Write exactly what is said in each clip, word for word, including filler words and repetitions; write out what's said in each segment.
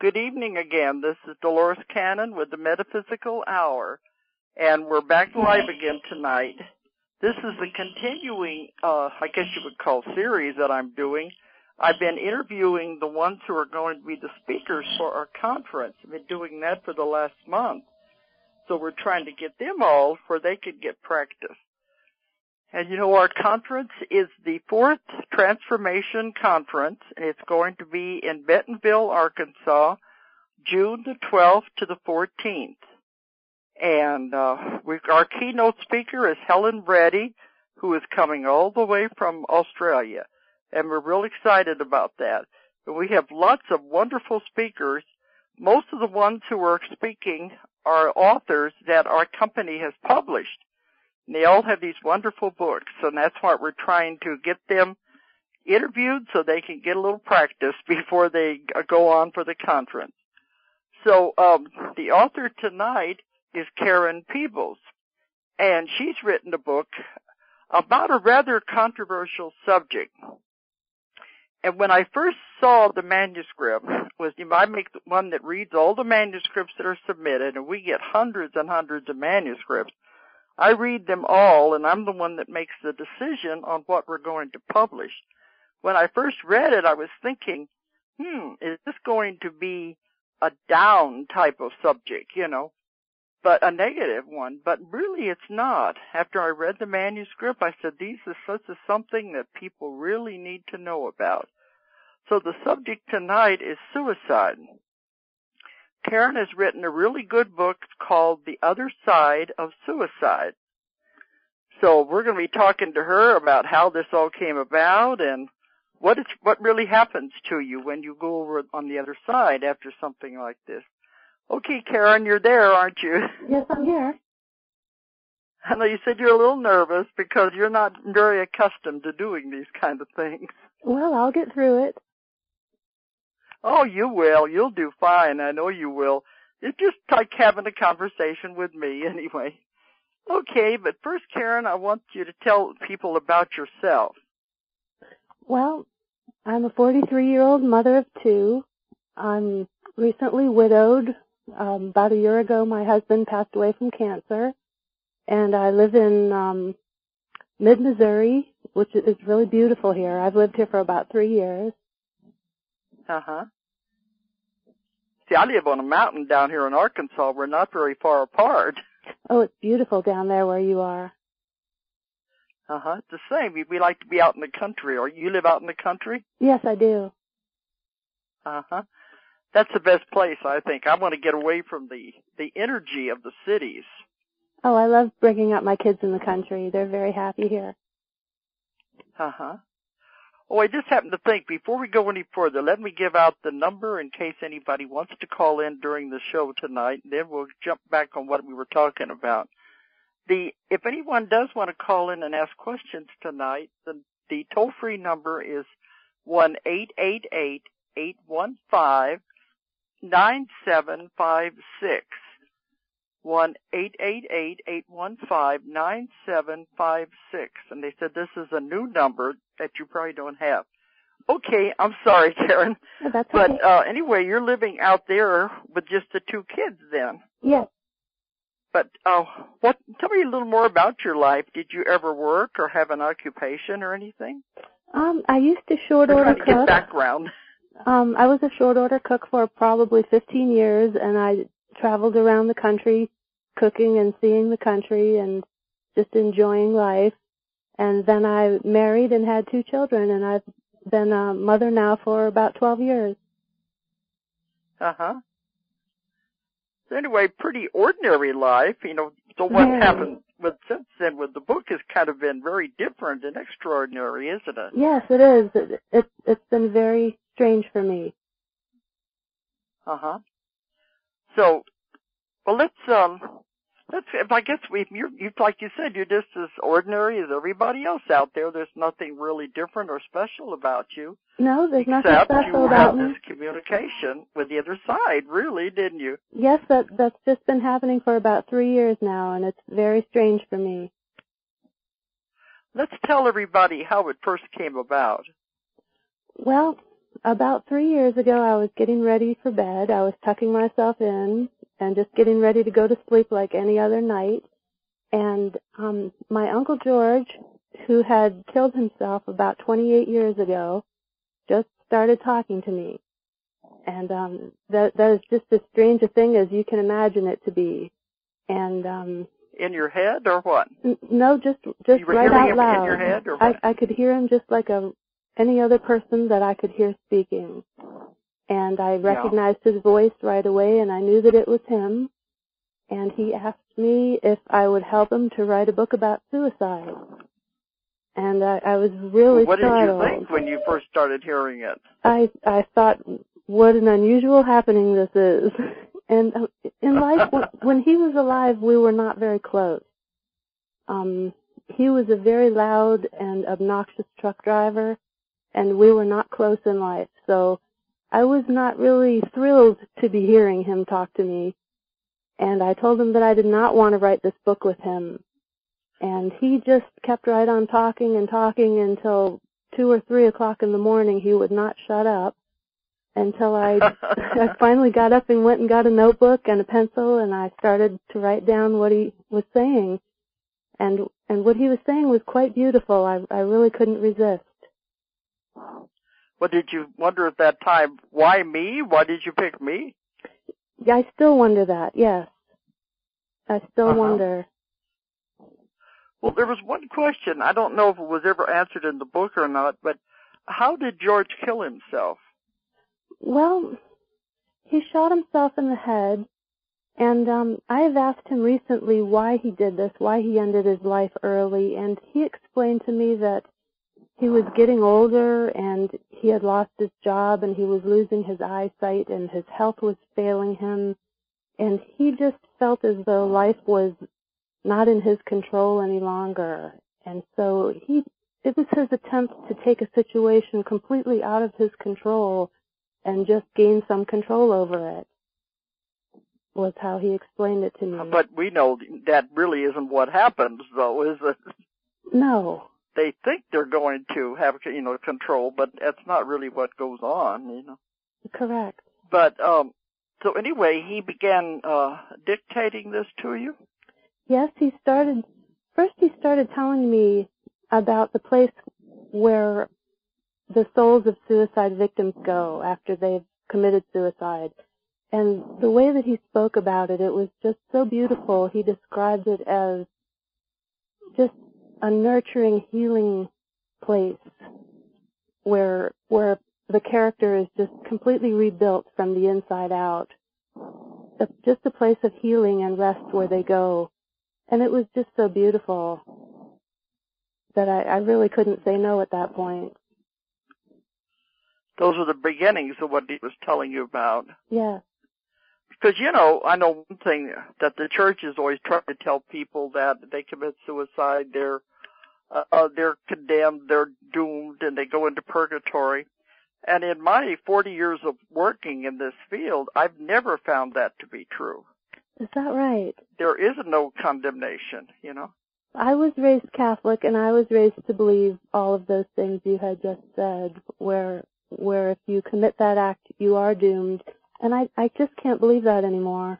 Good evening again. This is Dolores Cannon with the Metaphysical Hour, and we're back live again tonight. This is a continuing, uh, I guess you would call series that I'm doing. I've been interviewing the ones who are going to be the speakers for our conference. I've been doing that for the last month. So we're trying to get them all where they could get practice. And you know, our conference is the fourth Transformation Conference, and it's going to be in Bentonville, Arkansas, June the twelfth to the fourteenth. And uh, we, our keynote speaker is Helen Reddy, who is coming all the way from Australia. And we're real excited about that. But we have lots of wonderful speakers. Most of the ones who are speaking are authors that our company has published. And they all have these wonderful books, and that's why we're trying to get them interviewed so they can get a little practice before they go on for the conference. So um, the author tonight is Karen Peebles, and she's written a book about a rather controversial subject. And when I first saw the manuscript, was you know, I make one that reads all the manuscripts that are submitted, and we get hundreds and hundreds of manuscripts. I read them all, and I'm the one that makes the decision on what we're going to publish. When I first read it, I was thinking, hmm, is this going to be a down type of subject, you know, but a negative one? But really it's not. After I read the manuscript, I said, this is such a something that people really need to know about. So the subject tonight is suicide. Karen has written a really good book called The Other Side of Suicide. So we're going to be talking to her about how this all came about and what it's, what really happens to you when you go over on the other side after something like this. Okay, Karen, you're there, aren't you? Yes, I'm here. I know you said you're a little nervous because you're not very accustomed to doing these kind of things. Well, I'll get through it. Oh, you will. You'll do fine. I know you will. It's just like having a conversation with me anyway. Okay, but first, Karen, I want you to tell people about yourself. Well, I'm a forty-three-year-old mother of two. I'm recently widowed. Um, about a year ago, my husband passed away from cancer. And I live in um, mid-Missouri, which is really beautiful here. I've lived here for about three years. Uh-huh. See, I live on a mountain down here in Arkansas. We're not very far apart. Oh, it's beautiful down there where you are. Uh-huh. It's the same. We, we like to be out in the country. Or you live out in the country? Yes, I do. Uh-huh. That's the best place, I think. I want to get away from the, the energy of the cities. Oh, I love bringing up my kids in the country. They're very happy here. Uh-huh. Oh, I just happened to think, before we go any further, let me give out the number in case anybody wants to call in during the show tonight, and then we'll jump back on what we were talking about. The If anyone does want to call in and ask questions tonight, the, the toll-free number is one eight eight eight, eight one five, nine seven five six. one eight eight eight, eight one five, nine seven five six. And they said this is a new number that you probably don't have. Okay, I'm sorry, Karen. Oh, that's but okay. uh, anyway, you're living out there with just the two kids then. Yes. But uh, what? Tell me a little more about your life. Did you ever work or have an occupation or anything? Um, I used to short We're order trying to get cook. background. Um, I was a short order cook for probably fifteen years, and I traveled around the country cooking and seeing the country and just enjoying life. And then I married and had two children, and I've been a mother now for about twelve years. Uh-huh. So anyway, pretty ordinary life, you know. So what Very. happened with since then with the book has kind of been very different and extraordinary, isn't it? Yes, it is. It, it, it's been very strange for me. Uh-huh. So, well, let's, um, let's, I guess we, you're, you, like you said, you're just as ordinary as everybody else out there. There's nothing really different or special about you. No, there's nothing except special you about had me. this communication with the other side, really, didn't you? Yes, that, that's just been happening for about three years now, and it's very strange for me. Let's tell everybody how it first came about. Well, about three years ago, I was getting ready for bed. I was tucking myself in and just getting ready to go to sleep like any other night. And um my Uncle George, who had killed himself about twenty-eight years ago, just started talking to me. And um that that is just as strange a thing as you can imagine it to be. And um in your head or what? N- no, just just you were right hearing out him loud. In your head or what? I I could hear him just like a any other person that I could hear speaking. And I recognized yeah. his voice right away, and I knew that it was him. And he asked me if I would help him to write a book about suicide. And I, I was really what startled. What did you think when you first started hearing it? I I thought, what an unusual happening this is. And in life, when, when he was alive, we were not very close. Um, he was a very loud and obnoxious truck driver, and we were not close in life. So I was not really thrilled to be hearing him talk to me. And I told him that I did not want to write this book with him. And he just kept right on talking and talking until two or three o'clock in the morning. He would not shut up until I, I finally got up and went and got a notebook and a pencil, and I started to write down what he was saying. And and what he was saying was quite beautiful. I I really couldn't resist. Well, did you wonder at that time, why me? Why did you pick me? Yeah, I still wonder that, yes. I still uh-huh. wonder. Well, there was one question. I don't know if it was ever answered in the book or not, but how did George kill himself? Well, he shot himself in the head, and um, I have asked him recently why he did this, why he ended his life early, and he explained to me that he was getting older and he had lost his job and he was losing his eyesight and his health was failing him, and he just felt as though life was not in his control any longer. And so he, it was his attempt to take a situation completely out of his control and just gain some control over it, was how he explained it to me. But we know that really isn't what happens, though, is it? No. They think they're going to have, you know, control, but that's not really what goes on, you know. Correct. But, um, so anyway, he began, uh, dictating this to you? Yes, he started, first he started telling me about the place where the souls of suicide victims go after they've committed suicide. And the way that he spoke about it, it was just so beautiful. He described it as just a nurturing, healing place where where the character is just completely rebuilt from the inside out. Just a place of healing and rest where they go. And it was just so beautiful that I, I really couldn't say no at that point. Those are the beginnings of what he was telling you about. Yeah. Because, you know, I know one thing that the church is always trying to tell people that they commit suicide, they're uh, uh, they're condemned, they're doomed, and they go into purgatory. And in my forty years of working in this field, I've never found that to be true. Is that right? There is no condemnation, you know. I was raised Catholic, and I was raised to believe all of those things you had just said, where where if you commit that act, you are doomed. And I, I just can't believe that anymore.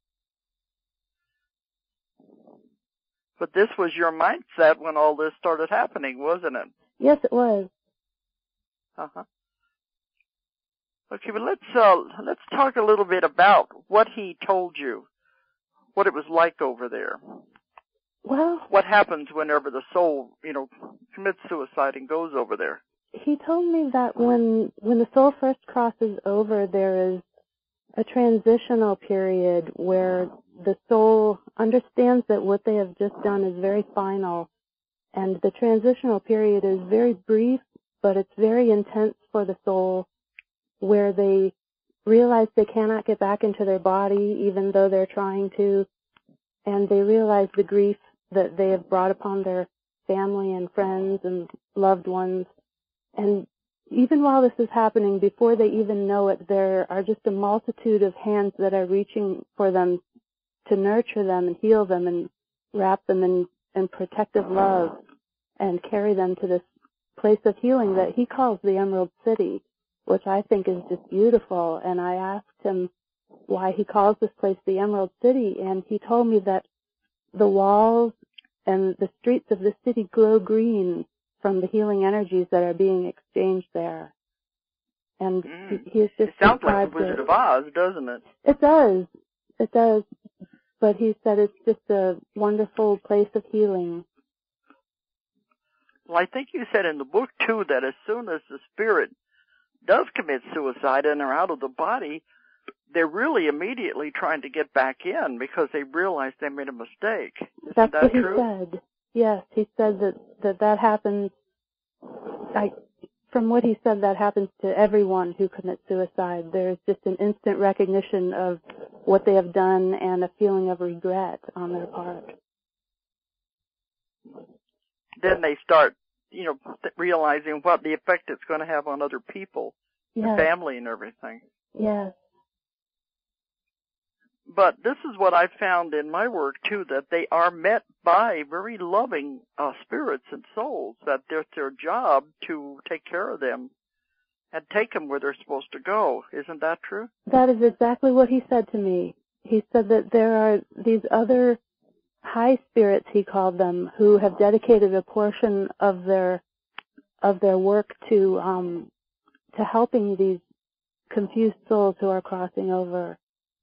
But this was your mindset when all this started happening, wasn't it? Yes, it was. Uh-huh. Okay, but let's uh, let's talk a little bit about what he told you, what it was like over there. Well, what happens whenever the soul, you know, commits suicide and goes over there? He told me that when when the soul first crosses over, there is a transitional period where the soul understands that what they have just done is very final, and the transitional period is very brief, but it's very intense for the soul, where they realize they cannot get back into their body even though they're trying to, and they realize the grief that they have brought upon their family and friends and loved ones. And even while this is happening, before they even know it, there are just a multitude of hands that are reaching for them to nurture them and heal them and wrap them in, in protective love and carry them to this place of healing that he calls the Emerald City, which I think is just beautiful. And I asked him why he calls this place the Emerald City, and he told me that the walls and the streets of the city glow green from the healing energies that are being exchanged there. And mm. he, he has just it sounds like the Wizard it. of Oz, doesn't it? It does. It does. But he said it's just a wonderful place of healing. Well, I think you said in the book, too, that as soon as the spirit does commit suicide and are out of the body, they're really immediately trying to get back in because they realize they made a mistake. Isn't That's that what true? he said. Yes, he said that that, that happens. I, from what he said, that happens to everyone who commits suicide. There's just an instant recognition of what they have done and a feeling of regret on their part. Then they start, you know, realizing what the effect it's going to have on other people, yes. the family and everything. Yes. But this is what I found in my work, too, that they are met by very loving uh, spirits and souls, that it's their job to take care of them and take them where they're supposed to go. Isn't that true? That is exactly what he said to me. He said that there are these other high spirits, he called them, who have dedicated a portion of their of their work to um, to helping these confused souls who are crossing over.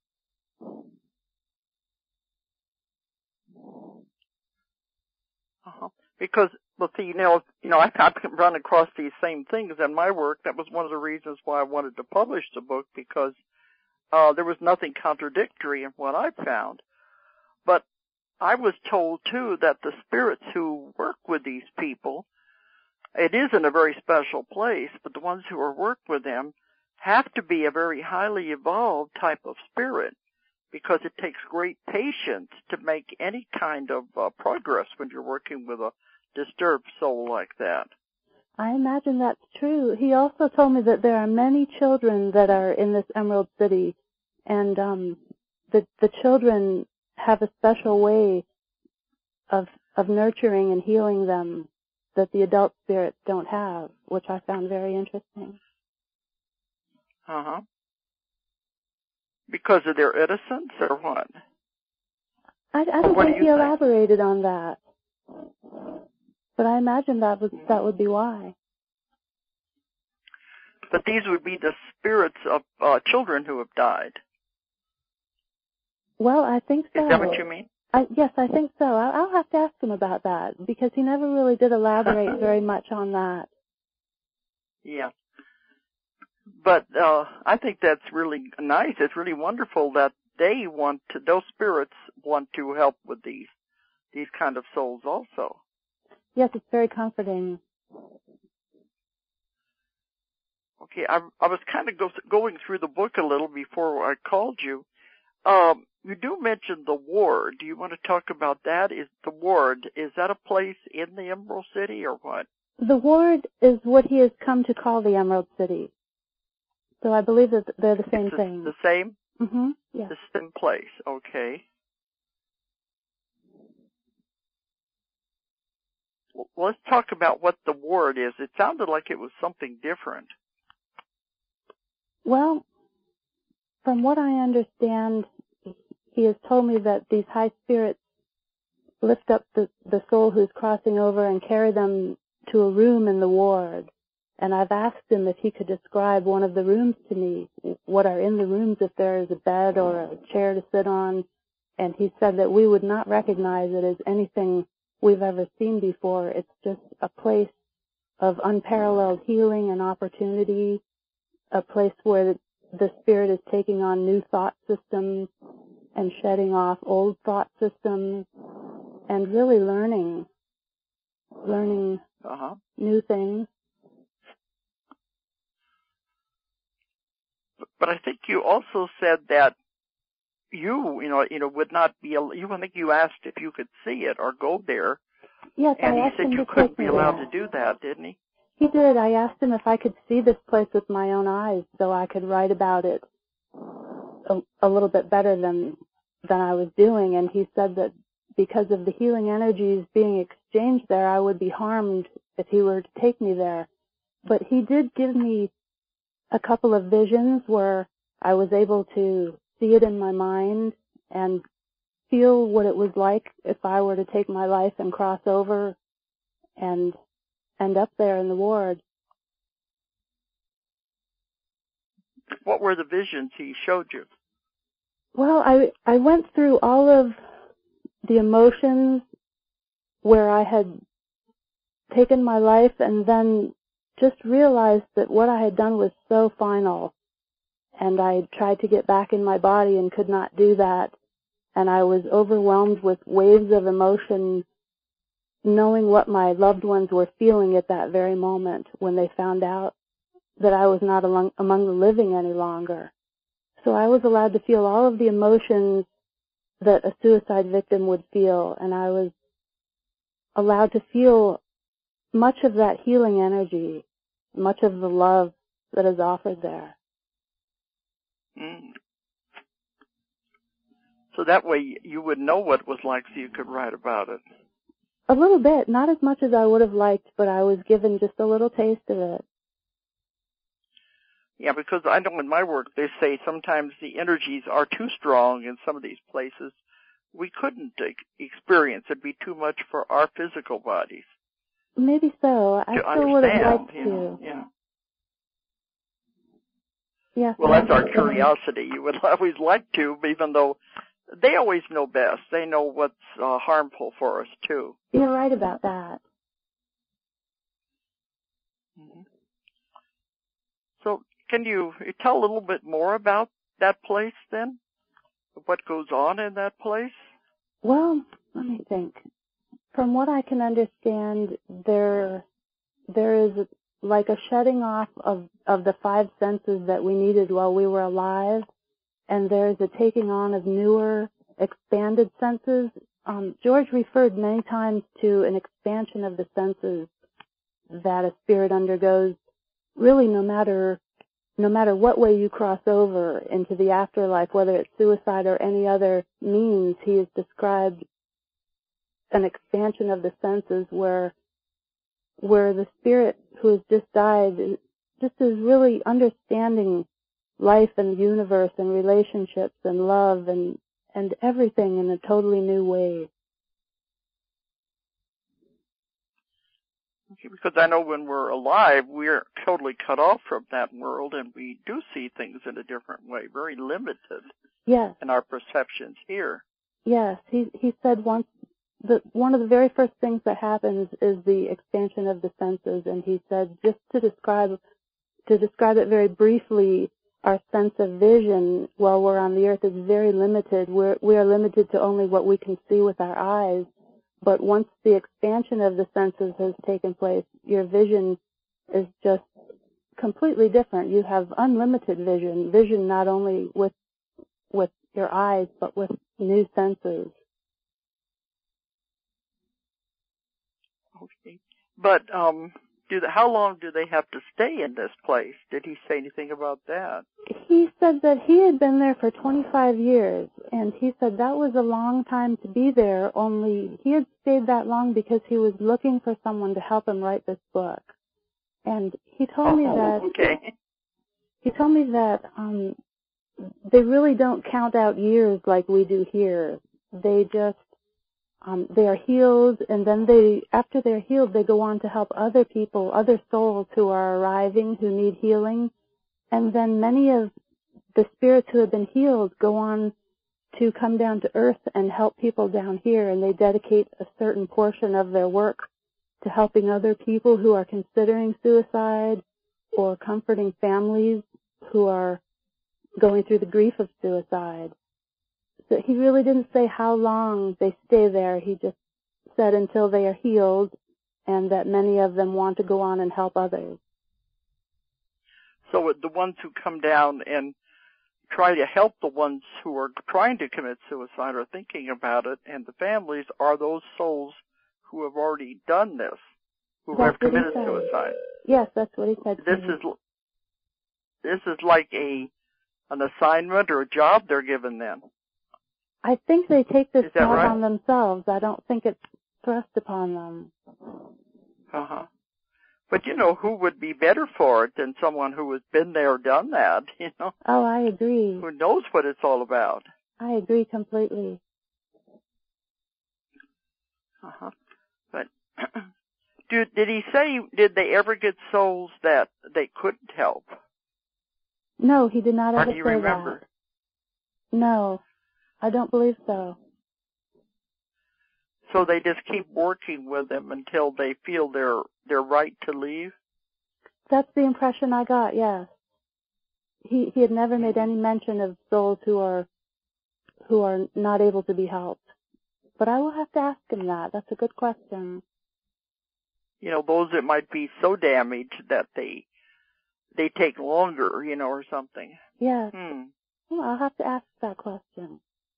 Uh-huh. Because, well, see, you know, you know, I, I've run across these same things in my work. That was one of the reasons why I wanted to publish the book, because uh, there was nothing contradictory in what I found. But I was told, too, that the spirits who work with these people, it is in a very special place, but the ones who are worked with them have to be a very highly evolved type of spirit, because it takes great patience to make any kind of uh, progress when you're working with a disturbed soul like that. I imagine that's true. He also told me that there are many children that are in this Emerald City, and um, the the children have a special way of of nurturing and healing them that the adult spirits don't have, which I found very interesting. Uh-huh. Because of their innocence, or what? I, I don't think he elaborated on that, but I imagine that was that would be why. But these would be the spirits of uh, children who have died. Well, I think so. Is that what you mean? I, yes, I think so. I'll, I'll have to ask him about that, because he never really did elaborate very much on that. Yeah. But uh, I think that's really nice. It's really wonderful that they want to, those spirits want to help with these these kind of souls also. Yes, it's very comforting. Okay, I, I was kind of go, going through the book a little before I called you. Um, you do mention the ward. Do you want to talk about that? Is the ward, is that a place in the Emerald City or what? The ward is what he has come to call the Emerald City. So I believe that they're the same it's thing. The same? Mm-hmm. Yes. The same place. Okay. Well, let's talk about what the ward is. It sounded like it was something different. Well, from what I understand, he has told me that these high spirits lift up the, the soul who's crossing over and carry them to a room in the ward. And I've asked him if he could describe one of the rooms to me, what are in the rooms, if there is a bed or a chair to sit on. And he said that we would not recognize it as anything we've ever seen before. It's just a place of unparalleled healing and opportunity, a place where the, the spirit is taking on new thought systems and shedding off old thought systems and really learning, learning uh-huh. new things. But I think you also said that you, you know, you know, would not be. You, I think you asked if you could see it or go there. Yes, and I he asked said him you to couldn't take be me allowed there. to do that, didn't he? He did. I asked him if I could see this place with my own eyes, so I could write about it a, a little bit better than than I was doing. And he said that because of the healing energies being exchanged there, I would be harmed if he were to take me there. But he did give me a couple of visions where I was able to see it in my mind and feel what it was like if I were to take my life and cross over and end up there in the ward. What were the visions he showed you? Well, I I went through all of the emotions where I had taken my life and then just realized that what I had done was so final, and I tried to get back in my body and could not do that, and I was overwhelmed with waves of emotion knowing what my loved ones were feeling at that very moment when they found out that I was not among, among the living any longer. So I was allowed to feel all of the emotions that a suicide victim would feel, and I was allowed to feel much of that healing energy, much of the love that is offered there. Mm. So that way you would know what it was like so you could write about it. A little bit, not as much as I would have liked, but I was given just a little taste of it. Yeah, because I know in my work they say sometimes the energies are too strong in some of these places. We couldn't experience. It'd be too much for our physical bodies. Maybe so. I still would have liked you to. Know, yeah. Yes. Well, that's our curiosity. You would always like to, even though they always know best. They know what's uh, harmful for us, too. You're right about that. Mm-hmm. So can you tell a little bit more about that place, then? What goes on in that place? Well, let me think. From what I can understand, there there is like a shutting off of, of the five senses that we needed while we were alive, and there's a taking on of newer, expanded senses. Um, George referred many times to an expansion of the senses that a spirit undergoes, really no matter no matter what way you cross over into the afterlife, whether it's suicide or any other means. He has described an expansion of the senses where where the spirit who has just died just is really understanding life and the universe and relationships and love and and everything in a totally new way. Okay, because I know when we're alive, we're totally cut off from that world, and we do see things in a different way, very limited. Yes. In our perceptions here. Yes, he he said once that one of the very first things that happens is the expansion of the senses, and he said just to describe to describe it very briefly, our sense of vision while we're on the earth is very limited. We're we are limited to only what we can see with our eyes. But once the expansion of the senses has taken place, your vision is just completely different. You have unlimited vision, vision not only with with your eyes, but with new senses. Okay. But um, do the, how long do they have to stay in this place? Did he say anything about that? He said that he had been there for twenty-five years, and he said that was a long time to be there, only he had stayed that long because he was looking for someone to help him write this book. And he told oh, me that... Okay. He told me that um, they really don't count out years like we do here. They just, um, they are healed, and then they, after they're healed, they go on to help other people, other souls who are arriving, who need healing. And then many of the spirits who have been healed go on to come down to earth and help people down here, and they dedicate a certain portion of their work to helping other people who are considering suicide or comforting families who are going through the grief of suicide. So he really didn't say how long they stay there. He just said until they are healed, and that many of them want to go on and help others. So the ones who come down and try to help the ones who are trying to commit suicide or thinking about it, and the families are those souls who have already done this, who that's have committed suicide. Yes, that's what he said. This is this is like a an assignment or a job they're given then. I think they take this job right? on themselves. I don't think it's thrust upon them. Uh-huh. But, you know, who would be better for it than someone who has been there, done that, you know? Oh, I agree. Who knows what it's all about. I agree completely. Uh-huh. But did, did he say, did they ever get souls that they couldn't help? No, he did not Or ever do you say remember? that. No, I don't believe so. So they just keep working with them until they feel they're they're right to leave? That's the impression I got, yes. He he had never made any mention of souls who are who are not able to be helped. But I will have to ask him that. That's a good question. You know, those that might be so damaged that they they take longer, you know, or something. Yes. Hmm. Well, I'll have to ask that question.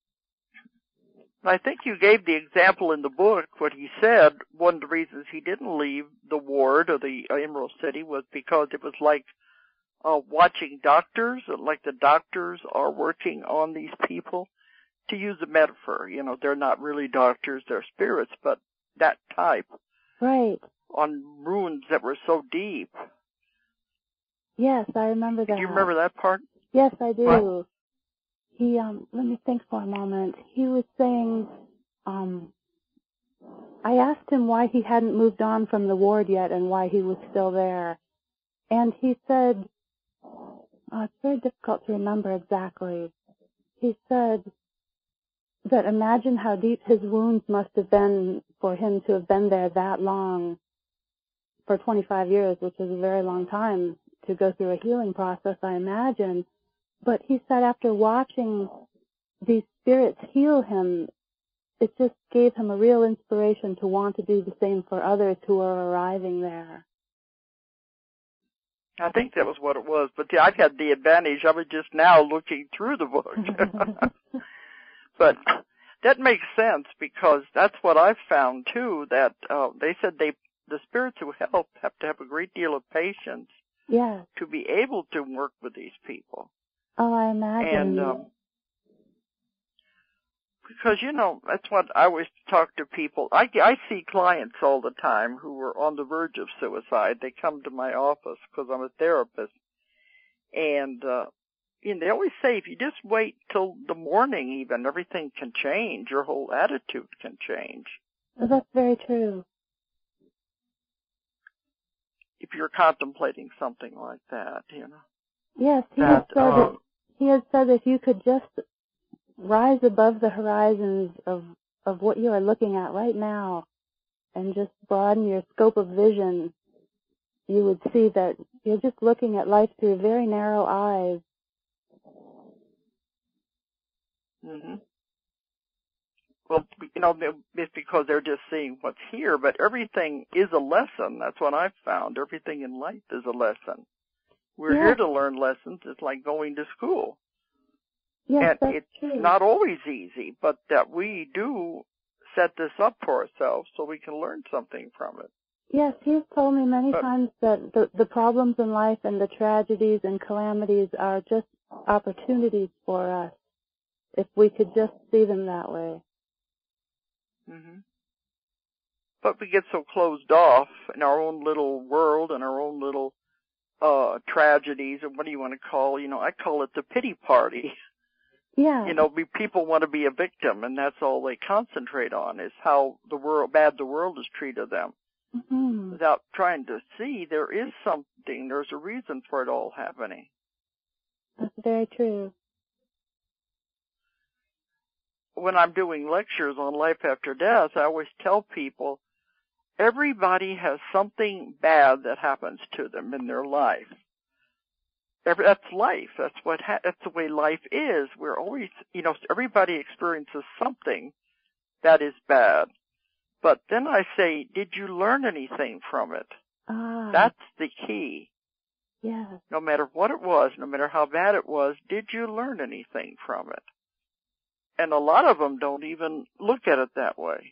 I think you gave the example in the book. What he said, one of the reasons he didn't leave the ward or the Emerald City was because it was like uh, watching doctors, like the doctors are working on these people. To use a metaphor, you know, they're not really doctors, they're spirits, but that type. Right. On ruins that were so deep. Yes, I remember that. Do you remember that part? Yes, I do. What? He, um, let me think for a moment. He was saying, um, I asked him why he hadn't moved on from the ward yet and why he was still there. And he said, oh, it's very difficult to remember exactly. He said that imagine how deep his wounds must have been for him to have been there that long, for twenty-five years, which is a very long time to go through a healing process, I imagine. But he said after watching these spirits heal him, it just gave him a real inspiration to want to do the same for others who are arriving there. I think that was what it was. But yeah, I've had the advantage. I was just now looking through the book. But that makes sense because that's what I've found too, that uh, they said they the spirits who help have to have a great deal of patience. Yes. To be able to work with these people. Oh, I imagine. And, um, because, you know, that's what I always talk to people. I, I see clients all the time who are on the verge of suicide. They come to my office because I'm a therapist. And, uh, and they always say if you just wait till the morning even, everything can change. Your whole attitude can change. Well, that's very true. If you're contemplating something like that, you know. Yes, he that, has said uh, that he has said if you could just rise above the horizons of of what you are looking at right now and just broaden your scope of vision, you would see that you're just looking at life through very narrow eyes. Mm-hmm. Well, you know, it's because they're just seeing what's here, but everything is a lesson. That's what I've found. Everything in life is a lesson. We're yes. here to learn lessons. It's like going to school. Yes, and that's it's true. not always easy, but that we do set this up for ourselves so we can learn something from it. Yes, he's told me many but, times that the, the problems in life and the tragedies and calamities are just opportunities for us, if we could just see them that way. Mm-hmm. But we get so closed off in our own little world and our own little uh tragedies, or what do you want to call, you know, I call it the pity party. Yeah. You know, we, people want to be a victim, and that's all they concentrate on is how the world, bad the world has treated them. Mm-hmm. Without trying to see there is something, there's a reason for it all happening. That's very true. When I'm doing lectures on life after death, I always tell people everybody has something bad that happens to them in their life. Every, that's life. That's what. Ha- that's the way life is. We're always, you know, everybody experiences something that is bad. But then I say, did you learn anything from it? Ah. That's the key. Yes. No matter what it was, no matter how bad it was, did you learn anything from it? And a lot of them don't even look at it that way.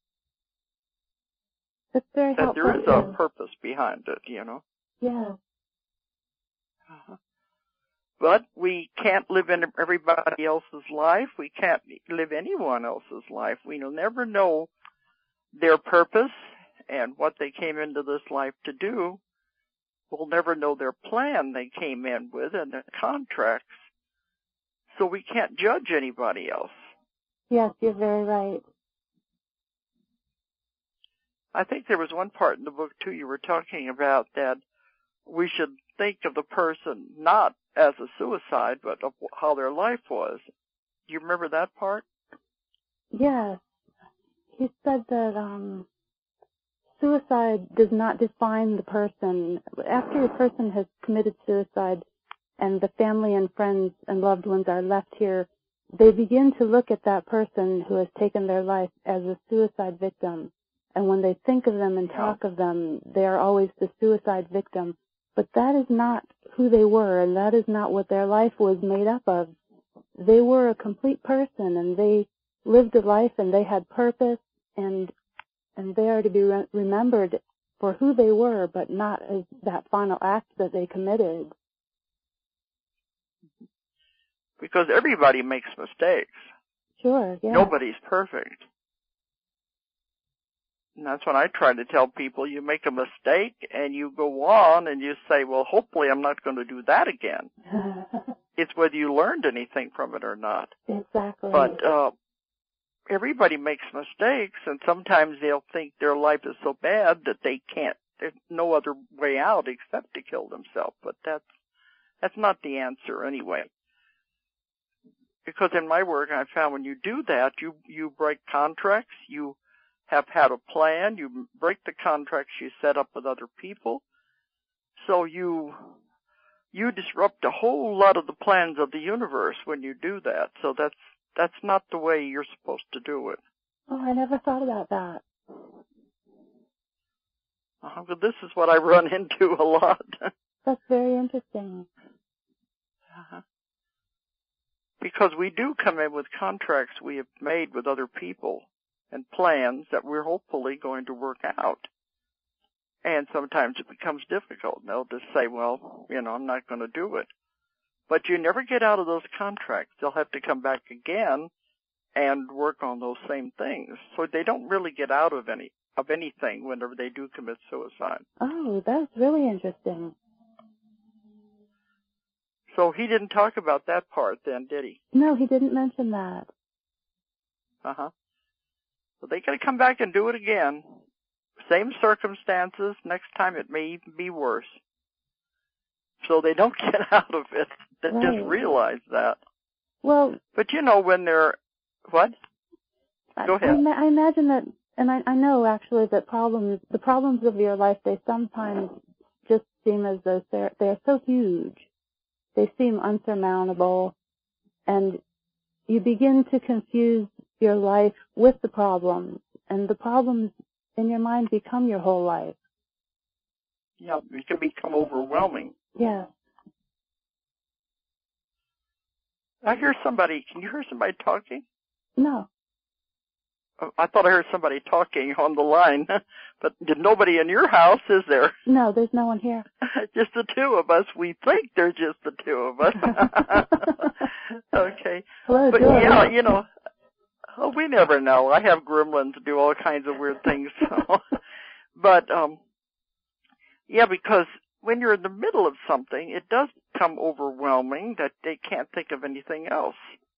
That's very that helpful. there is a purpose behind it, you know. Yeah. Uh-huh. But we can't live in everybody else's life. We can't live anyone else's life. We'll never know their purpose, and what they came into this life to do. We'll never know their plan they came in with and their contracts. So we can't judge anybody else. Yes, you're very right. I think there was one part in the book, too, you were talking about that we should think of the person not as a suicide, but of how their life was. Do you remember that part? Yes. He said that um, suicide does not define the person. After a person has committed suicide and the family and friends and loved ones are left here, they begin to look at that person who has taken their life as a suicide victim. And when they think of them and talk of them, they are always the suicide victim. But that is not who they were, and that is not what their life was made up of. They were a complete person, and they lived a life, and they had purpose, and and they are to be re- remembered for who they were, but not as that final act that they committed. Because everybody makes mistakes. Sure, yeah. Nobody's perfect. And that's what I try to tell people. You make a mistake and you go on and you say, well, hopefully I'm not going to do that again. It's whether you learned anything from it or not. Exactly. But uh, everybody makes mistakes, and sometimes they'll think their life is so bad that they can't, there's no other way out except to kill themselves. But that's, that's not the answer anyway. Because in my work, I found when you do that, you, you break contracts, you have had a plan, you break the contracts you set up with other people, so you you disrupt a whole lot of the plans of the universe when you do that. So that's that's not the way you're supposed to do it. Oh, I never thought about that. Uh, but this is what I run into a lot. That's very interesting. Uh-huh. Because we do come in with contracts we have made with other people and plans that we're hopefully going to work out. And sometimes it becomes difficult. They'll just say, well, you know, I'm not going to do it. But you never get out of those contracts. They'll have to come back again and work on those same things. So they don't really get out of any of anything whenever they do commit suicide. Oh, that's really interesting. So he didn't talk about that part then, did he? No, he didn't mention that. Uh-huh. So they got to come back and do it again. Same circumstances. Next time it may even be worse. So they don't get out of it. They right. just realize that. Well, but you know when they're what? Go ahead. I, I imagine that, and I, I know actually that problems, the problems of your life, they sometimes just seem as though they're they're so huge. They seem unsurmountable, and you begin to confuse your life with the problems, and the problems in your mind become your whole life. Yeah, it can become overwhelming. Yeah. I hear somebody, can you hear somebody talking? No. Oh, I thought I heard somebody talking on the line, but nobody in your house, is there? No, there's no one here. Just the two of us. We think there's just the two of us. Okay. Hello, but George. Yeah, you know, oh, we never know. I have gremlins do all kinds of weird things. So. But, um, yeah, because when you're in the middle of something, it does become overwhelming that they can't think of anything else.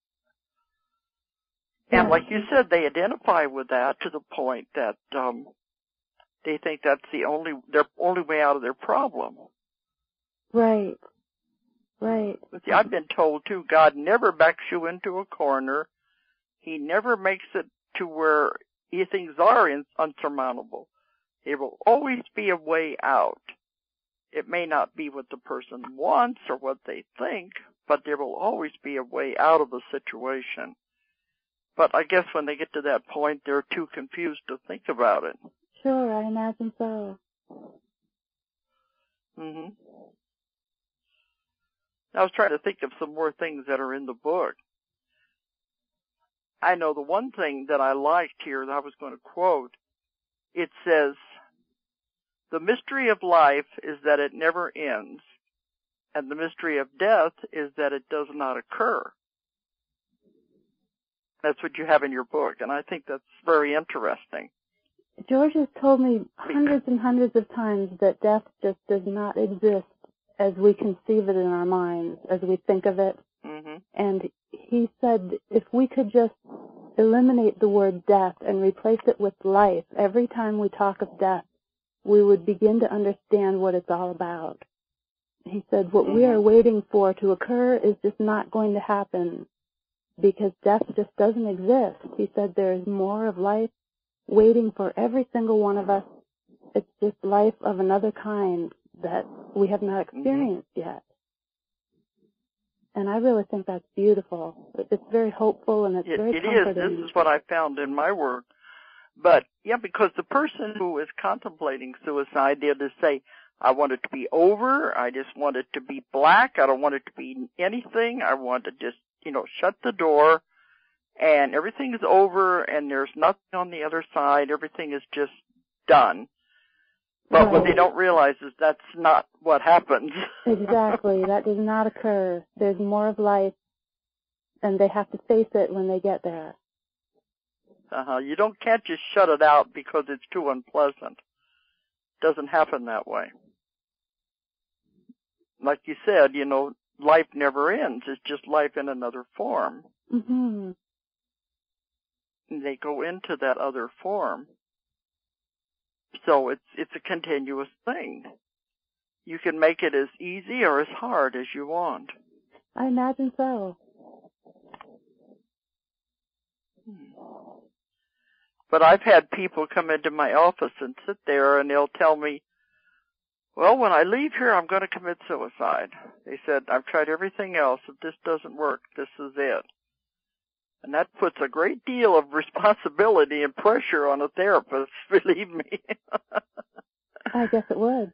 And yeah. like you said, they identify with that to the point that um, they think that's the only their only way out of their problem. Right. Right. But see, I've been told too, God never backs you into a corner. He never makes it to where things are unsurmountable. There will always be a way out. It may not be what the person wants or what they think, but there will always be a way out of the situation. But I guess when they get to that point, they're too confused to think about it. Sure, I imagine so. hmm I was trying to think of some more things that are in the book. I know the one thing that I liked here that I was going to quote, it says, the mystery of life is that it never ends, and the mystery of death is that it does not occur. That's what you have in your book, and I think that's very interesting. George has told me hundreds and hundreds of times that death just does not exist as we conceive it in our minds, as we think of it. Mm-hmm. And he said if we could just eliminate the word death and replace it with life every time we talk of death, we would begin to understand what it's all about. He said what mm-hmm. we are waiting for to occur is just not going to happen because death just doesn't exist. He said there is more of life waiting for every single one of us. It's just life of another kind that we have not experienced mm-hmm. yet. And I really think that's beautiful. It's very hopeful and it's it, very it comforting. It is. This is what I found in my work. But, yeah, because the person who is contemplating suicide, they'll just say, I want it to be over. I just want it to be black. I don't want it to be anything. I want to just, you know, shut the door and everything is over and there's nothing on the other side. Everything is just done. But right. what they don't realize is that's not what happens. Exactly. That does not occur. There's more of life, and they have to face it when they get there. Uh-huh. You don't can't just shut it out because it's too unpleasant. It doesn't happen that way. Like you said, you know, life never ends. It's just life in another form. Mm-hmm. And they go into that other form. So it's it's a continuous thing. You can make it as easy or as hard as you want. I imagine so. But I've had people come into my office and sit there and they'll tell me, well, when I leave here, I'm going to commit suicide. They said, I've tried everything else. If this doesn't work, this is it. And that puts a great deal of responsibility and pressure on a therapist, believe me. I guess it would.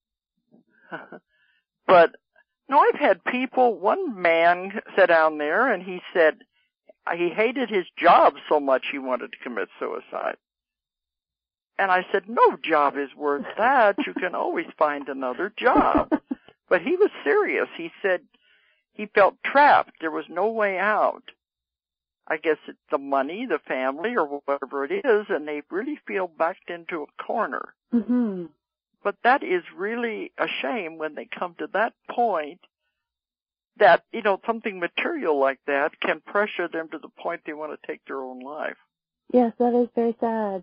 But, no, I've had people, one man sat down there and he said he hated his job so much he wanted to commit suicide. And I said, no job is worth that. You can always find another job. But he was serious. He said he felt trapped. There was no way out. I guess it's the money, the family, or whatever it is, and they really feel backed into a corner. Mm-hmm. But that is really a shame when they come to that point that, you know, something material like that can pressure them to the point they want to take their own life. Yes, that is very sad.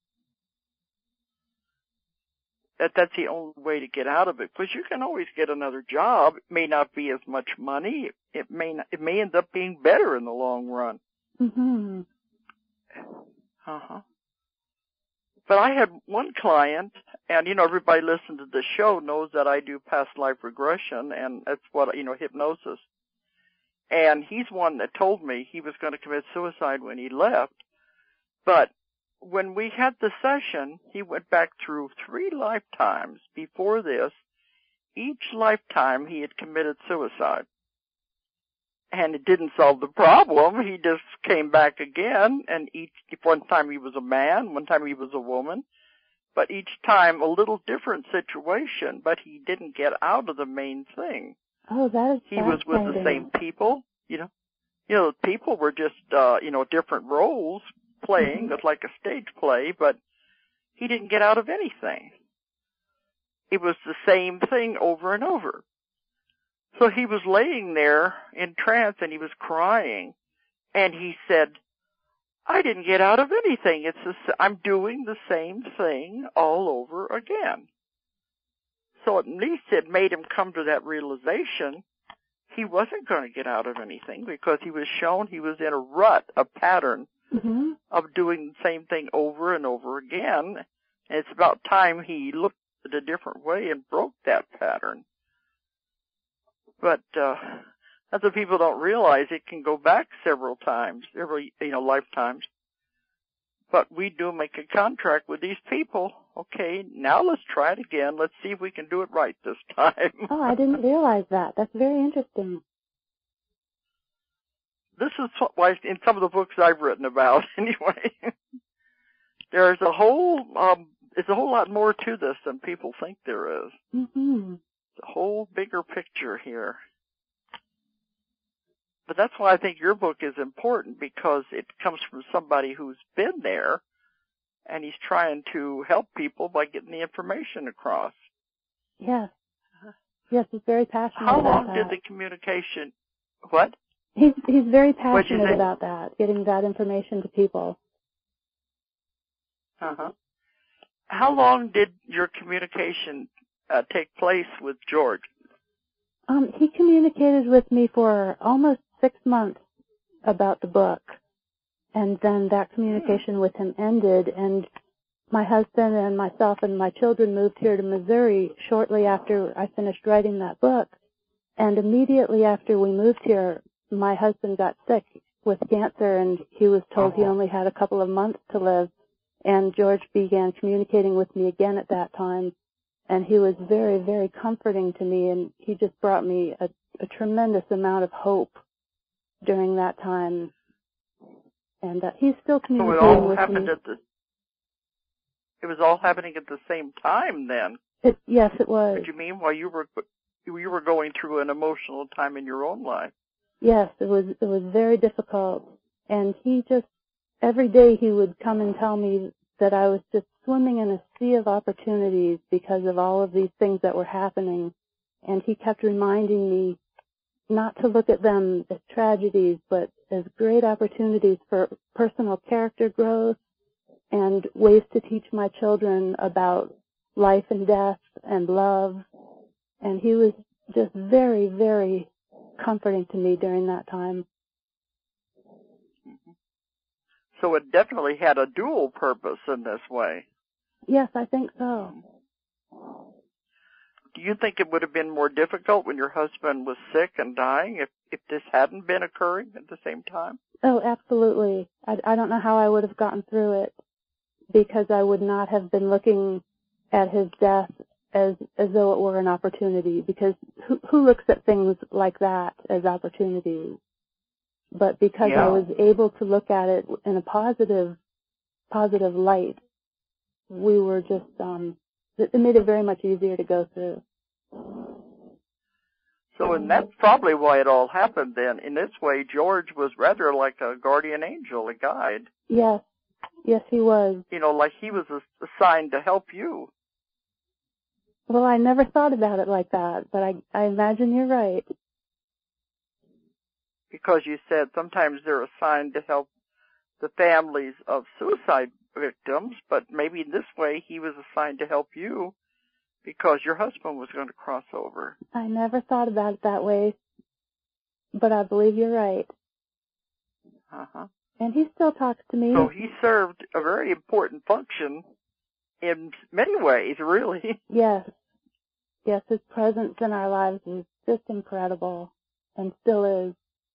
That that's the only way to get out of it, because you can always get another job. It may not be as much money. It may not, it may end up being better in the long run. Mm-hmm. Uh-huh. But I had one client, and, you know, everybody listening to the show knows that I do past life regression, and that's what, you know, hypnosis. And he's one that told me he was going to commit suicide when he left. But when we had the session, he went back through three lifetimes before this. Each lifetime he had committed suicide. And it didn't solve the problem. He just came back again, and each one time he was a man, one time he was a woman, but each time a little different situation, but he didn't get out of the main thing. Oh, that is He was with the same people, you know. You know, people were just, uh, you know, different roles playing. Mm-hmm. It's like a stage play, but he didn't get out of anything. It was the same thing over and over. So he was laying there in trance and he was crying, and he said, I didn't get out of anything. It's the, I'm doing the same thing all over again. So at least it made him come to that realization he wasn't going to get out of anything, because he was shown he was in a rut, a pattern mm-hmm. of doing the same thing over and over again. And it's about time he looked at it a different way and broke that pattern. But uh other people don't realize it can go back several times, every, you know, lifetimes. But we do make a contract with these people. Okay, now let's try it again. Let's see if we can do it right this time. Oh, I didn't realize that. That's very interesting. This is why in some of the books I've written about, anyway. There's a whole, um, it's a whole lot more to this than people think there is. Mm-hmm. A whole bigger picture here. But that's why I think your book is important, because it comes from somebody who's been there and he's trying to help people by getting the information across. Yes. Yes, he's very passionate How about long that. did the communication, what? He's, he's very What'd you passionate say? about that, getting that information to people. Uh-huh. How long did your communication uh, take place with George? Um, he communicated with me for almost six months about the book, and then that communication with him ended, and my husband and myself and my children moved here to Missouri shortly after I finished writing that book, and immediately after we moved here, my husband got sick with cancer, and he was told he only had a couple of months to live, and George began communicating with me again at that time, and he was very, very comforting to me, and he just brought me a, a tremendous amount of hope during that time. And uh, he's still communicating so it all with happened me. at the, it was all happening at the same time then? It, yes, it was. What do you mean? While you were, you were going through an emotional time in your own life? Yes, it was, it was very difficult. And he just, every day he would come and tell me that I was just swimming in a sea of opportunities because of all of these things that were happening. And he kept reminding me not to look at them as tragedies, but as great opportunities for personal character growth and ways to teach my children about life and death and love. And he was just very, very comforting to me during that time. So it definitely had a dual purpose in this way. Yes, I think so. Do you think it would have been more difficult when your husband was sick and dying if, if this hadn't been occurring at the same time? Oh, absolutely. I, I don't know how I would have gotten through it, because I would not have been looking at his death as as though it were an opportunity, because who, who looks at things like that as opportunities? But because yeah. I was able to look at it in a positive, positive light, we were just, um, it made it very much easier to go through. So, and that's probably why it all happened then. In this way, George was rather like a guardian angel, a guide. Yes. Yes, he was. You know, like he was assigned to help you. Well, I never thought about it like that, but I, I imagine you're right. Because you said sometimes they're assigned to help the families of suicide victims, but maybe in this way he was assigned to help you because your husband was going to cross over. I never thought about it that way, but I believe you're right. Uh-huh. And he still talks to me. So he served a very important function in many ways, really. Yes. Yes, his presence in our lives is just incredible, and still is.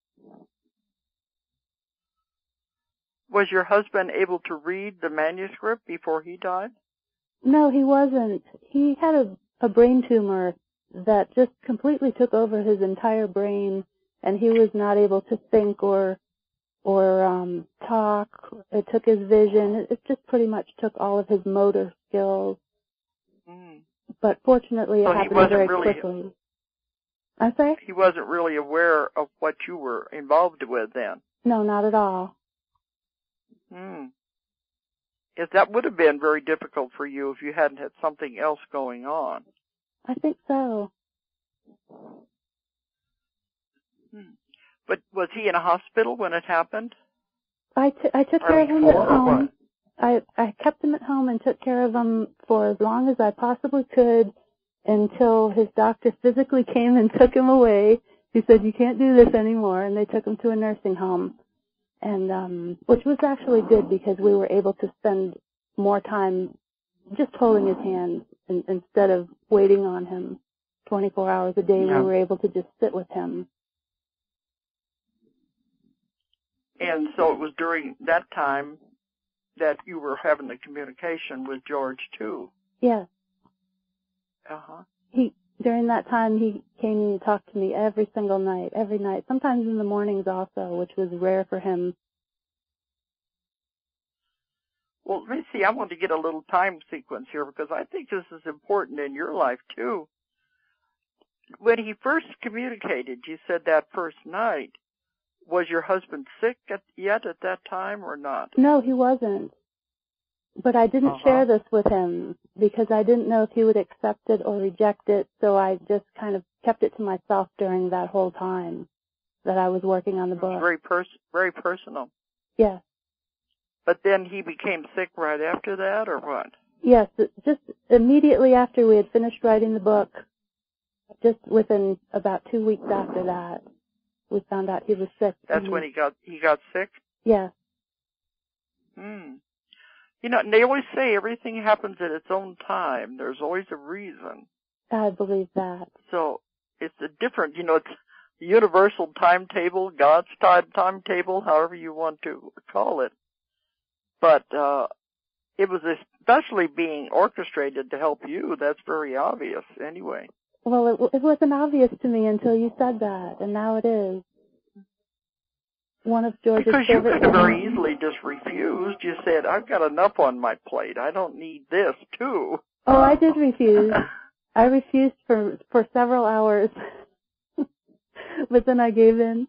Was your husband able to read the manuscript before he died? No, he wasn't. He had a, a brain tumor that just completely took over his entire brain, and he was not able to think or or um talk. It took his vision. It, it just pretty much took all of his motor skills. Mm. But fortunately, it so happened very really, quickly. I'm sorry? He wasn't really aware of what you were involved with then? No, not at all. Hmm. Yes, that would have been very difficult for you if you hadn't had something else going on. I think so. Hmm. But was he in a hospital when it happened? I, t- I took Or care of him at before, or home. what? I, I kept him at home and took care of him for as long as I possibly could until his doctor physically came and took him away. He said, "You can't do this anymore," and they took him to a nursing home. And, um, which was actually good because we were able to spend more time just holding his hand in, instead of waiting on him twenty-four hours a day. Yeah. We were able to just sit with him. And so it was during that time that you were having the communication with George too. Yes. Uh-huh. He, during that time, he came and talked to me every single night, every night, sometimes in the mornings also, which was rare for him. Well, let me see. I want to get a little time sequence here because I think this is important in your life too. When he first communicated, you said that first night, was your husband sick at, yet at that time or not? No, he wasn't. But I didn't uh-huh. share this with him because I didn't know if he would accept it or reject it, so I just kind of kept it to myself during that whole time that I was working on the book. Very pers- very personal. Yes. But then he became sick right after that, or what? Yes, just immediately after we had finished writing the book, just within about two weeks after that, we found out he was sick. That's when he got he got sick? Yes. Hmm. You know, and they always say everything happens at its own time. There's always a reason. I believe that. So it's a different, you know, it's a universal timetable, God's time timetable, however you want to call it. But uh it was especially being orchestrated to help you. That's very obvious anyway. Well, it, it wasn't obvious to me until you said that, and now it is. One of George's Because you favorite could have very easily just refused. You said, I've got enough on my plate. I don't need this, too. Oh, I did refuse. I refused for, for several hours. But then I gave in.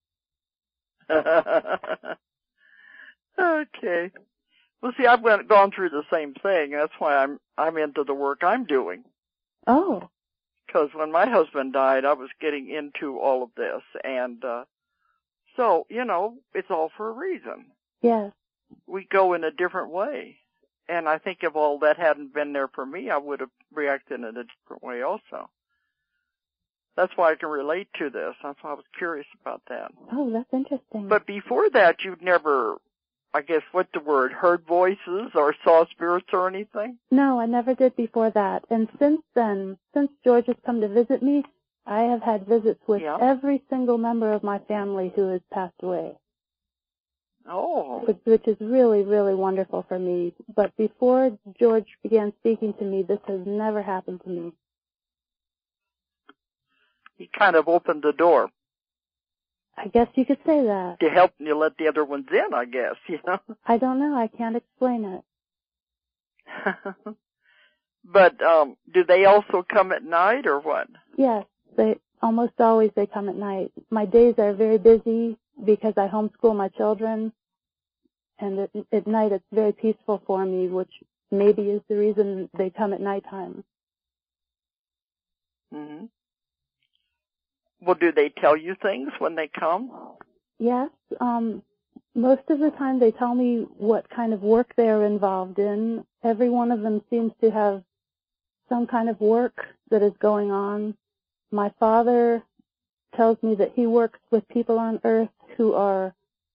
Okay. Well, see, I've went, gone through the same thing. That's why I'm I'm into the work I'm doing. Oh. Because when my husband died, I was getting into all of this, and uh so, you know, it's all for a reason. Yes. We go in a different way. And I think if all that hadn't been there for me, I would have reacted in a different way also. That's why I can relate to this. That's why I was curious about that. Oh, that's interesting. But before that, you'd never, I guess, what the word, heard voices or saw spirits or anything? No, I never did before that. And since then, since George has come to visit me, I have had visits with yeah. every single member of my family who has passed away. Oh. Which, which is really, really wonderful for me. But before George began speaking to me, this has never happened to me. He kind of opened the door. I guess you could say that. To help you let the other ones in, I guess, you know? I don't know. I can't explain it. But um do they also come at night or what? Yes. They almost always they come at night. My days are very busy because I homeschool my children, and at, at night it's very peaceful for me, which maybe is the reason they come at nighttime. Mm-hmm. Well, do they tell you things when they come? Yes. Um, most of the time they tell me what kind of work they're involved in. Every one of them seems to have some kind of work that is going on. My father tells me that he works with people on Earth who are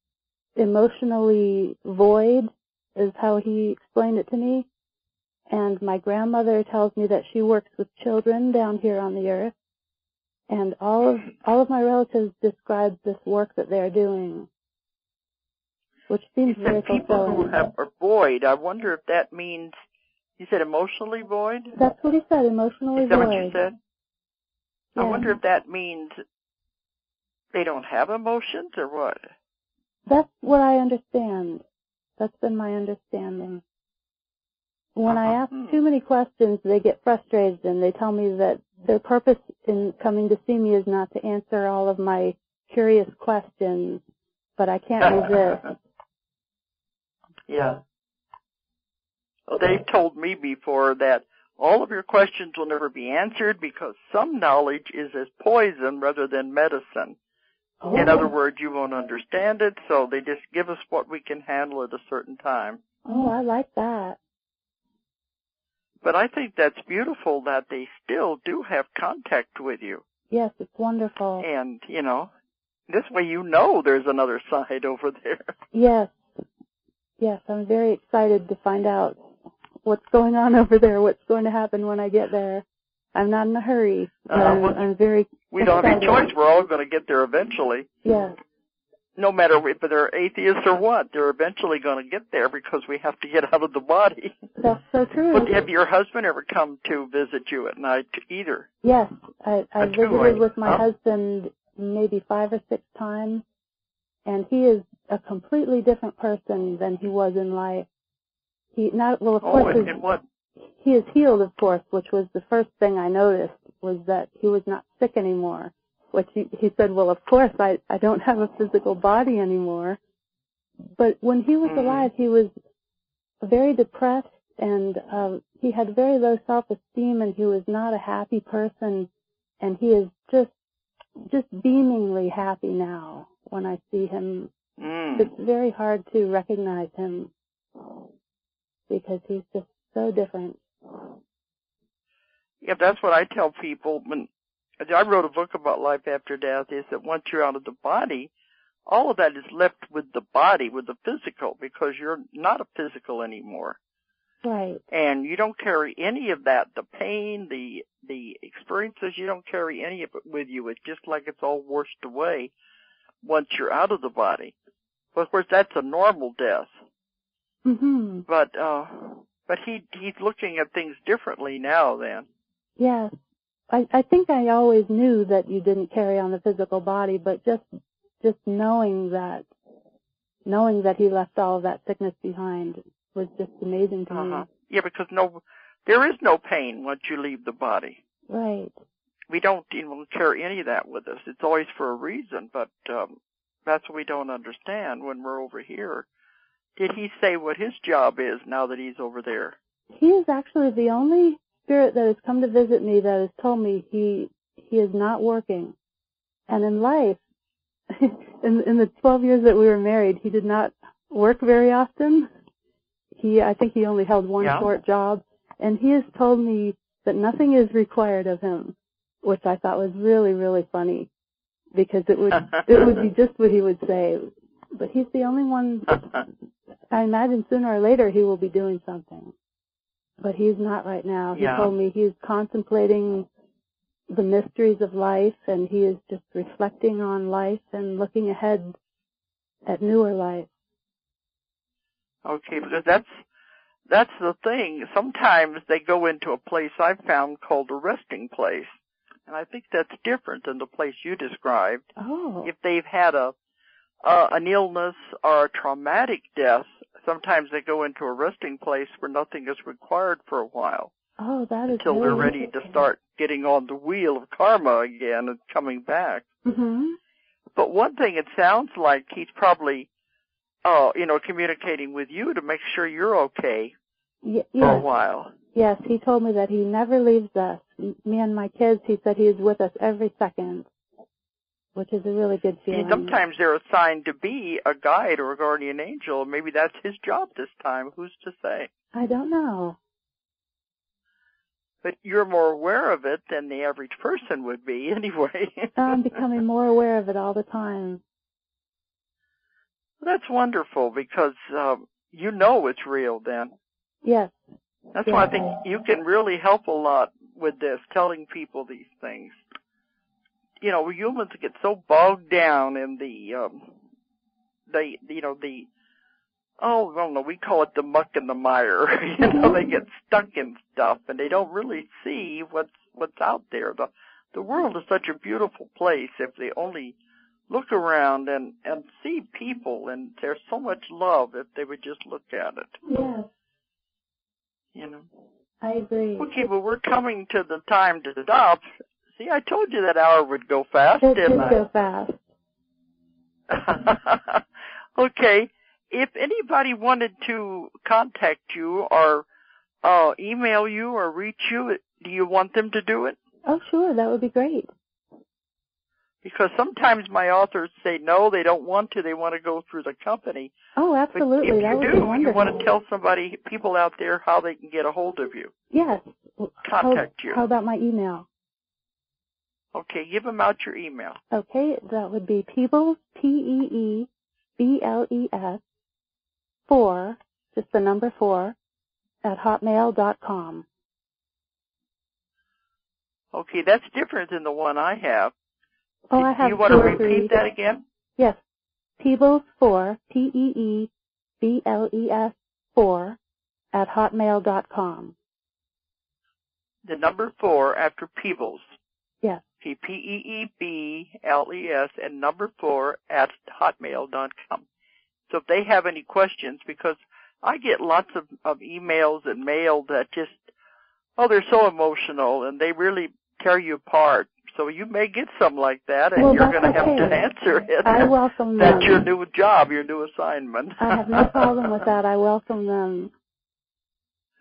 emotionally void, is how he explained it to me. And my grandmother tells me that she works with children down here on the Earth. And all of all of my relatives describe this work that they're doing, which seems you very said people fulfilling. who have, are void. I wonder if that means, you said emotionally void? That's what he said, emotionally Is that void. what you said? Yeah. I wonder if that means they don't have emotions or what? That's what I understand. That's been my understanding. When uh-huh. I ask too many questions, they get frustrated and they tell me that their purpose in coming to see me is not to answer all of my curious questions, but I can't resist. Yeah. Well, they've told me before that all of your questions will never be answered because some knowledge is as poison rather than medicine. Oh. In other words, you won't understand it, so they just give us what we can handle at a certain time. Oh, I like that. But I think that's beautiful that they still do have contact with you. Yes, it's wonderful. And, you know, this way you know there's another side over there. Yes. Yes, I'm very excited to find out what's going on over there, what's going to happen when I get there. I'm not in a hurry, but Uh, I'm, well, I'm very We excited. don't have a choice. We're all going to get there eventually. Yes. No matter if they're atheists or what, they're eventually going to get there because we have to get out of the body. That's so true. But have your husband ever come to visit you at night either? Yes, I, I That's good. visited with my Huh? husband maybe five or six times, and he is a completely different person than he was in life. He not well, of Oh, course, and, his, and what? he is healed, of course, which was the first thing I noticed was that he was not sick anymore. Which he, he said, well, of course, I, I don't have a physical body anymore. But when he was mm-hmm. alive, he was very depressed, and um, he had very low self-esteem, and he was not a happy person, and he is just just beamingly happy now when I see him. Mm. It's very hard to recognize him because he's just so different. Yeah, that's what I tell people. When I wrote a book about life after death, is that once you're out of the body, all of that is left with the body, with the physical, because you're not a physical anymore. Right. And you don't carry any of that, the pain, the the experiences, you don't carry any of it with you. It's just like it's all washed away once you're out of the body. But of course, that's a normal death. Mm-hmm. But uh, but he he's looking at things differently now. Then. Yes, I I think I always knew that you didn't carry on the physical body, but just just knowing that knowing that he left all of that sickness behind was just amazing to Uh-huh. me. Yeah, because no, there is no pain once you leave the body. Right. We don't even carry any of that with us. It's always for a reason, but um, that's what we don't understand when we're over here. Did he say what his job is now that he's over there? He is actually the only spirit that has come to visit me that has told me he he is not working. And in life, in, in the twelve years that we were married, he did not work very often. He, I think he only held one yeah. short job, and he has told me that nothing is required of him, which I thought was really, really funny, because it would it would be just what he would say. But he's the only one. I imagine sooner or later he will be doing something, but he's not right now. He yeah. told me he's contemplating the mysteries of life, and he is just reflecting on life and looking ahead at newer life. Okay, because that's that's the thing. Sometimes they go into a place I've found called a resting place, and I think that's different than the place you described. Oh. If they've had a uh, an illness or a traumatic death, sometimes they go into a resting place where nothing is required for a while. Oh, that is until really they're ready to start getting on the wheel of karma again and coming back. Mm-hmm. But one thing, it sounds like he's probably, uh, you know, communicating with you to make sure you're okay y- for yes. a while. Yes, he told me that he never leaves us. M- me and my kids, he said he is with us every second, which is a really good feeling. See, sometimes they're assigned to be a guide or a guardian angel. Maybe that's his job this time. Who's to say? I don't know. But you're more aware of it than the average person would be anyway. I'm becoming more aware of it all the time. That's wonderful because um, you know it's real then. Yes. That's yes. why I think you can really help a lot with this, telling people these things. You know, humans get so bogged down in the, um, they, you know, the, oh, I don't know, we call it the muck and the mire. You know, they get stuck in stuff and they don't really see what's what's out there. The the world is such a beautiful place if they only look around and and see people, and there's so much love if they would just look at it. Yes. You know. I agree. Okay, well, we're coming to the time to stop. See, I told you that hour would go fast, it didn't did I? go fast. Okay. If anybody wanted to contact you or uh, email you or reach you, do you want them to do it? Oh, sure. That would be great. Because sometimes my authors say no, they don't want to. They want to go through the company. Oh, absolutely. But if that you would do, be wonderful. you want to tell somebody, people out there, how they can get a hold of you. Yes. Contact how, you. How about my email? Okay, give them out your email. Okay, that would be Peebles, P E E B L E S, four, just the number four, at hotmail dot com. Okay, that's different than the one I have. Oh, Do I have you want two to or repeat three. that again? Yes. Peebles four, P E E B L E S four, at hotmail dot com. The number four after Peebles. Yes. P E E B L E S and number four at hotmail dot com. So if they have any questions, because I get lots of, of emails and mail that just, oh, they're so emotional and they really tear you apart. So you may get some like that, and well, you're going to okay. have to answer it. I welcome That's them. your new job, your new assignment. I have no problem with that. I welcome them.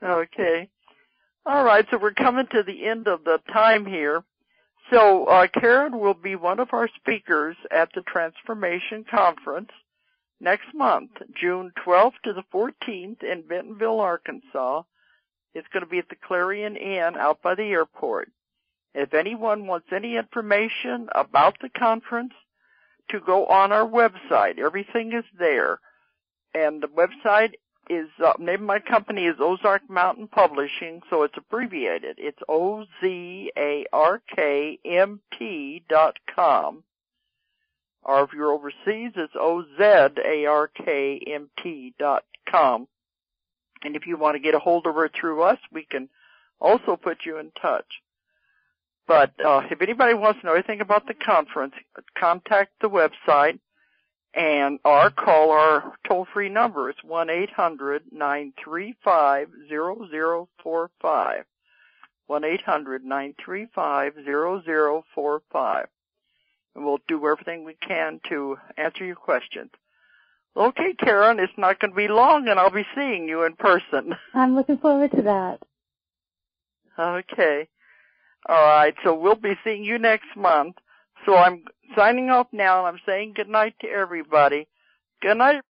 Okay. All right, so we're coming to the end of the time here. So uh, Karen will be one of our speakers at the Transformation Conference next month, June twelfth to the fourteenth in Bentonville, Arkansas. It's going to be at the Clarion Inn out by the airport. If anyone wants any information about the conference, to go on our website. Everything is there. And the website is, uh, name of my company is Ozark Mountain Publishing, so it's abbreviated. It's O Z A R K M T dot com. Or if you're overseas, it's O Z A R K M T dot com. And if you want to get a hold of her through us, we can also put you in touch. But uh, if anybody wants to know anything about the conference, contact the website and or call our toll-free number. It's one eight hundred nine three five zero zero four five. one eight hundred nine three five zero zero four five. And we'll do everything we can to answer your questions. Okay, Karen, it's not going to be long, and I'll be seeing you in person. I'm looking forward to that. Okay. All right, so we'll be seeing you next month. So I'm signing off now, and I'm saying good night to everybody. Good night.